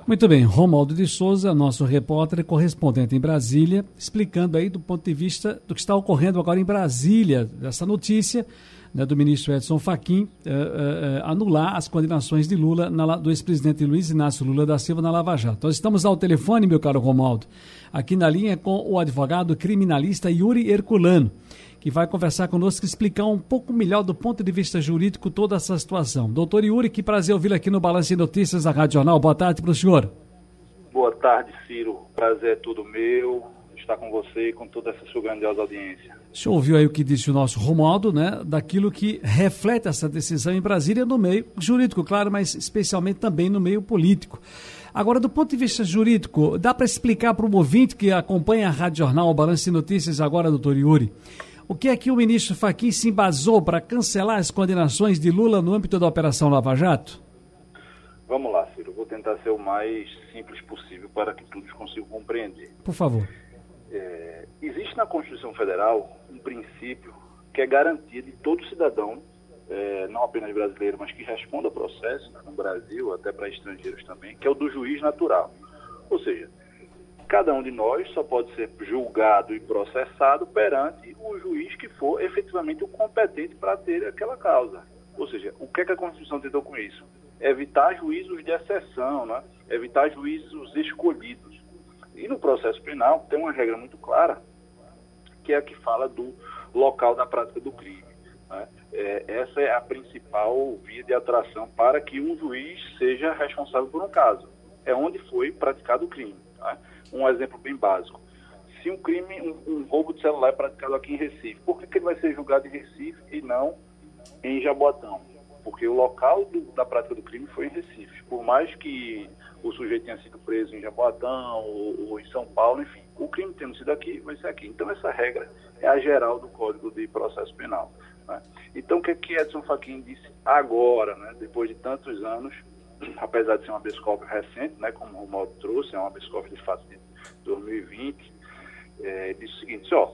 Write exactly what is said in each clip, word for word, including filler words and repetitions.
Muito bem, Romualdo de Souza, nosso repórter correspondente em Brasília, explicando aí do ponto de vista do que está ocorrendo agora em Brasília, dessa notícia, né, do ministro Edson Fachin uh, uh, uh, anular as condenações de Lula, na, do ex-presidente Luiz Inácio Lula da Silva na Lava Jato. Nós estamos ao telefone, meu caro Romualdo, aqui na linha com o advogado criminalista Yuri Herculano, que vai conversar conosco e explicar um pouco melhor do ponto de vista jurídico toda essa situação. Doutor Yuri, que prazer ouvi-lo aqui no Balanço de Notícias da Rádio Jornal. Boa tarde para o senhor. Boa tarde, Ciro. Prazer é tudo meu estar com você e com toda essa sua grandiosa audiência. O senhor ouviu aí o que disse o nosso Romualdo, né, daquilo que reflete essa decisão em Brasília no meio jurídico, claro, mas especialmente também no meio político. Agora, do ponto de vista jurídico, dá para explicar para o ouvinte que acompanha a Rádio Jornal, o Balanço de Notícias agora, doutor Yuri, o que é que o ministro Fachin se embasou para cancelar as condenações de Lula no âmbito da Operação Lava Jato? Vamos lá, Ciro. Vou tentar ser o mais simples possível para que todos consigam compreender. Por favor. É, existe na Constituição Federal um princípio que é garantia de todo cidadão, é, não apenas brasileiro, mas que responda a processo no Brasil, até para estrangeiros também, que é o do juiz natural. Ou seja, cada um de nós só pode ser julgado e processado perante o juiz que for efetivamente o competente para ter aquela causa. Ou seja, o que é que a Constituição tentou com isso? Evitar juízos de exceção, né? Evitar juízos escolhidos. E no processo penal tem uma regra muito clara, que é a que fala do local da prática do crime, né? É, essa é a principal via de atração para que um juiz seja responsável por um caso. É onde foi praticado o crime, né? Um exemplo bem básico. Se um crime, um, um roubo de celular é praticado aqui em Recife, por que, que ele vai ser julgado em Recife e não em Jaboatão? Porque o local do, da prática do crime foi em Recife. Por mais que o sujeito tenha sido preso em Jaboatão ou, ou em São Paulo, enfim, o crime tendo sido aqui, vai ser aqui. Então essa regra é a geral do Código de Processo Penal, né? Então o que, que Edson Fachin disse agora, né, depois de tantos anos, apesar de ser um habeas corpus recente, né, como o Romualdo trouxe, é um habeas corpus de fato de dois mil e vinte, é, disse o seguinte, ó,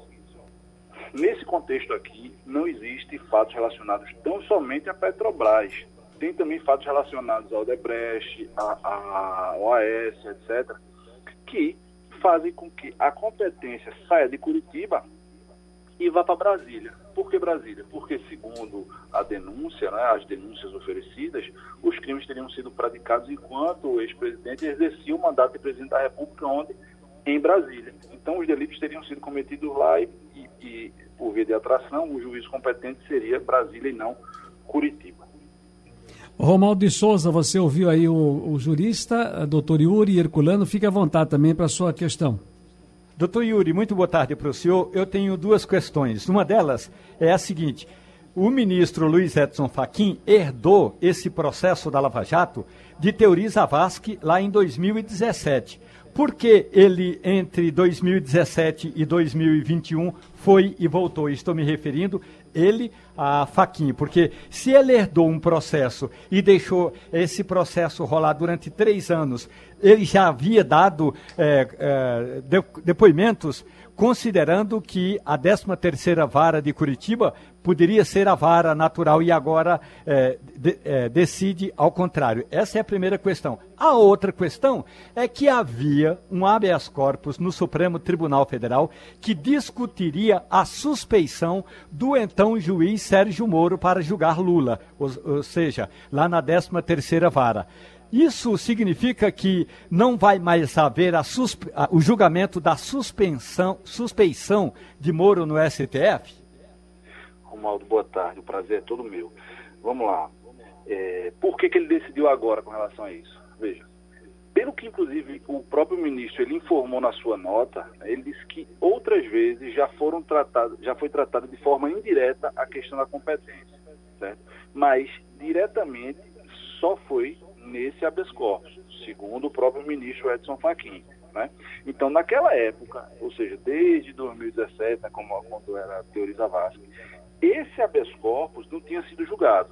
nesse contexto aqui, não existe fatos relacionados tão somente a Petrobras. Tem também fatos relacionados ao Odebrecht, a O A S, etcétera, que fazem com que a competência saia de Curitiba e vá para Brasília. Por que Brasília? Porque, segundo a denúncia, né, as denúncias oferecidas, os crimes teriam sido praticados enquanto o ex-presidente exercia o mandato de presidente da República, onde? Em Brasília. Então, os delitos teriam sido cometidos lá e, e, e por via de atração, o juiz competente seria Brasília e não Curitiba. Romualdo de Souza, você ouviu aí o, o jurista, doutor Yuri Herculano, fique à vontade também para a sua questão. Doutor Yuri, muito boa tarde para o senhor. Eu tenho duas questões. Uma delas é a seguinte: o ministro Luiz Edson Fachin herdou esse processo da Lava Jato de Teori Zavascki lá em dois mil e dezessete. Por que ele, entre dois mil e dezessete e dois mil e vinte e um, foi e voltou? Estou me referindo, ele, a Fachin, porque se ele herdou um processo e deixou esse processo rolar durante três anos, ele já havia dado é, é, de, depoimentos considerando que a décima terceira vara de Curitiba poderia ser a vara natural e agora é, de, é, decide ao contrário. Essa é a primeira questão. A outra questão é que havia um habeas corpus no Supremo Tribunal Federal que discutiria a suspeição do então juiz Sérgio Moro para julgar Lula, ou, ou seja, lá na décima terceira vara. Isso significa que não vai mais haver a suspe... o julgamento da suspensão, suspeição de Moro no S T F? Romualdo, boa tarde. O prazer é todo meu. Vamos lá. É, por que, que ele decidiu agora com relação a isso? Veja, pelo que inclusive o próprio ministro ele informou na sua nota, ele disse que outras vezes já foram tratadas, já foi tratada de forma indireta a questão da competência, certo? Mas diretamente só foi nesse habeas corpus, segundo o próprio ministro Edson Fachin, né? Então, naquela época, ou seja, desde dois mil e dezessete, né, como quando era a Teori Zavascki, esse habeas corpus não tinha sido julgado.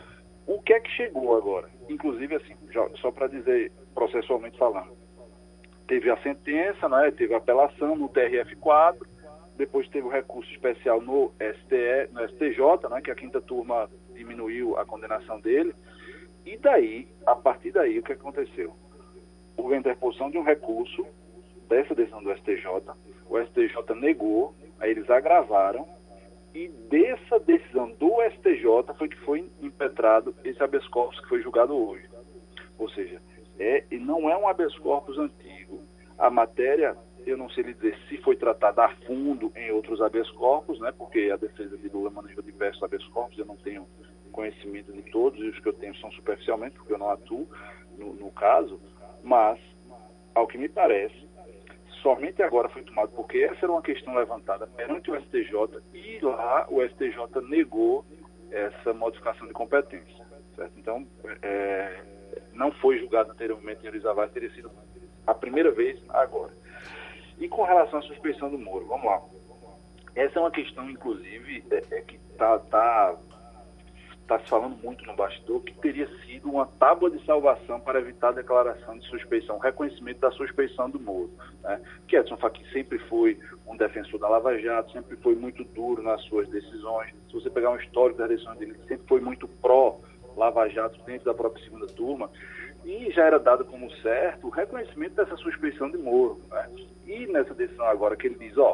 O que é que chegou agora? Inclusive, assim, já, só para dizer processualmente falando, teve a sentença, né, teve a apelação no T R F quatro, depois teve o recurso especial no, S T E, no S T J, né, que a quinta turma diminuiu a condenação dele. E daí, a partir daí, o que aconteceu? O interposição de um recurso dessa decisão do S T J, o S T J negou, aí eles agravaram, e dessa decisão do S T J foi que foi impetrado esse habeas corpus que foi julgado hoje. Ou seja, é, e não é um habeas corpus antigo. A matéria, eu não sei lhe dizer se foi tratada a fundo em outros habeas corpus, né, porque a defesa de Lula maneja diversos habeas corpus, eu não tenho conhecimento de todos, e os que eu tenho são superficialmente, porque eu não atuo no, no caso, mas, ao que me parece, somente agora foi tomado, porque essa era uma questão levantada perante o S T J, e lá o S T J negou essa modificação de competência, certo? Então, é, não foi julgado anteriormente em Orizava, teria sido a primeira vez agora. E com relação à suspeição do Moro, vamos lá. Essa é uma questão, inclusive, é, é que está tá, tá se falando muito no bastidor, que teria sido uma tábua de salvação para evitar a declaração de suspeição, o reconhecimento da suspeição do Moro, né? Que Edson Fachin sempre foi um defensor da Lava Jato, sempre foi muito duro nas suas decisões. Se você pegar um histórico das decisões dele, sempre foi muito pró-Lava Jato dentro da própria segunda turma, e já era dado como certo o reconhecimento dessa suspeição de Moro, né? E nessa decisão agora que ele diz, ó,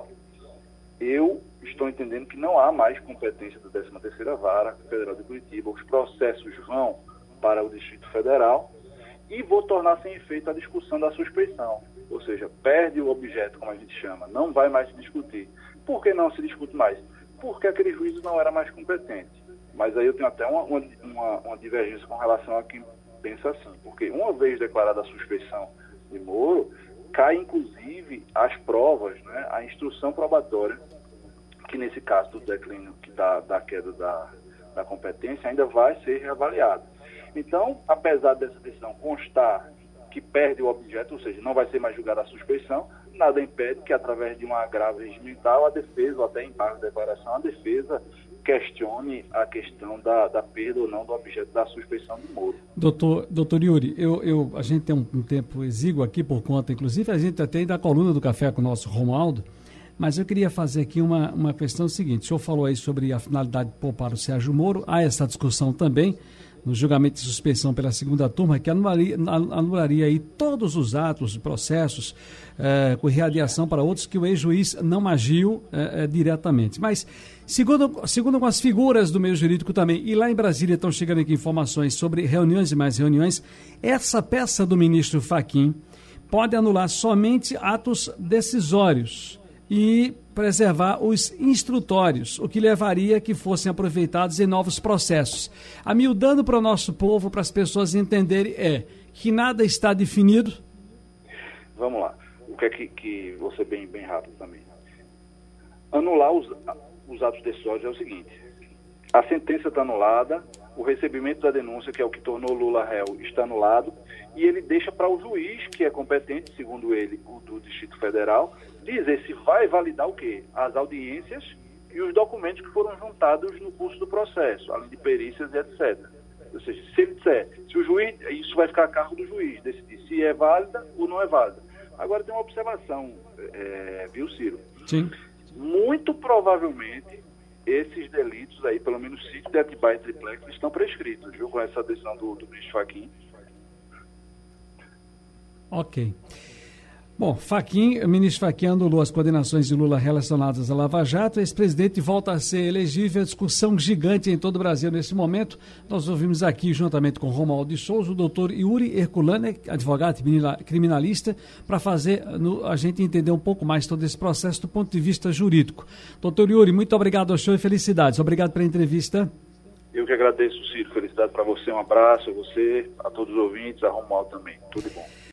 eu estou entendendo que não há mais competência da décima terceira Vara Federal de Curitiba, os processos vão para o Distrito Federal e vou tornar sem efeito a discussão da suspeição. Ou seja, perde o objeto, como a gente chama, não vai mais se discutir. Por que não se discute mais? Porque aquele juízo não era mais competente. Mas aí eu tenho até uma, uma, uma divergência com relação a quem pensa assim, porque uma vez declarada a suspeição de Moro, cai inclusive as provas, né, a instrução probatória, que nesse caso do declínio que da, da queda da, da competência ainda vai ser reavaliada. Então, apesar dessa decisão constar que perde o objeto, ou seja, não vai ser mais julgada a suspeição, nada impede que através de um agravo regimental a defesa, ou até em parte da declaração, a defesa questione a questão da, da perda ou não do objeto da suspeição do Moro. Doutor, doutor Yuri, eu, eu, a gente tem um, um tempo exíguo aqui por conta, inclusive, a gente tem da coluna do Café com o nosso Romualdo, mas eu queria fazer aqui uma, uma questão seguinte. O senhor falou aí sobre a finalidade de poupar o Sérgio Moro, há essa discussão também no julgamento de suspeição pela segunda turma, que anularia, anularia aí todos os atos, processos, eh, com readiação para outros que o ex-juiz não agiu eh, eh, diretamente. Mas, segundo, segundo com as figuras do meio jurídico também, e lá em Brasília estão chegando aqui informações sobre reuniões e mais reuniões, essa peça do ministro Fachin pode anular somente atos decisórios e preservar os instrutórios, o que levaria a que fossem aproveitados em novos processos. Amiudando para o nosso povo, para as pessoas entenderem, é que nada está definido. Vamos lá. O que é que, que vou ser bem, bem rápido também. Anular os, os atos decisórios é o seguinte: a sentença está anulada, o recebimento da denúncia, que é o que tornou Lula réu, está anulado, e ele deixa para o juiz, que é competente, segundo ele, o do Distrito Federal, dizer se vai validar o quê? As audiências e os documentos que foram juntados no curso do processo, além de perícias e etcétera. Ou seja, se ele disser, se o juiz, isso vai ficar a cargo do juiz, decidir se é válida ou não é válida. Agora tem uma observação, é, viu, Ciro? Sim. Muito provavelmente esses delitos aí, pelo menos sítio de Atibaia e Triplex, estão prescritos, viu, com essa decisão do, do ministro Fachin. Ok. Bom, Fachin, o ministro Fachin anulou as condenações de Lula relacionadas à Lava Jato. O ex-presidente volta a ser elegível. A discussão gigante em todo o Brasil nesse momento. Nós ouvimos aqui, juntamente com Romualdo de Souza, o doutor Yuri Herculano, advogado criminalista, para fazer no, a gente entender um pouco mais todo esse processo do ponto de vista jurídico. Doutor Yuri, muito obrigado ao senhor e felicidades. Obrigado pela entrevista. Eu que agradeço, Ciro. Felicidade para você. Um abraço a você, a todos os ouvintes, a Romualdo também. Tudo bom.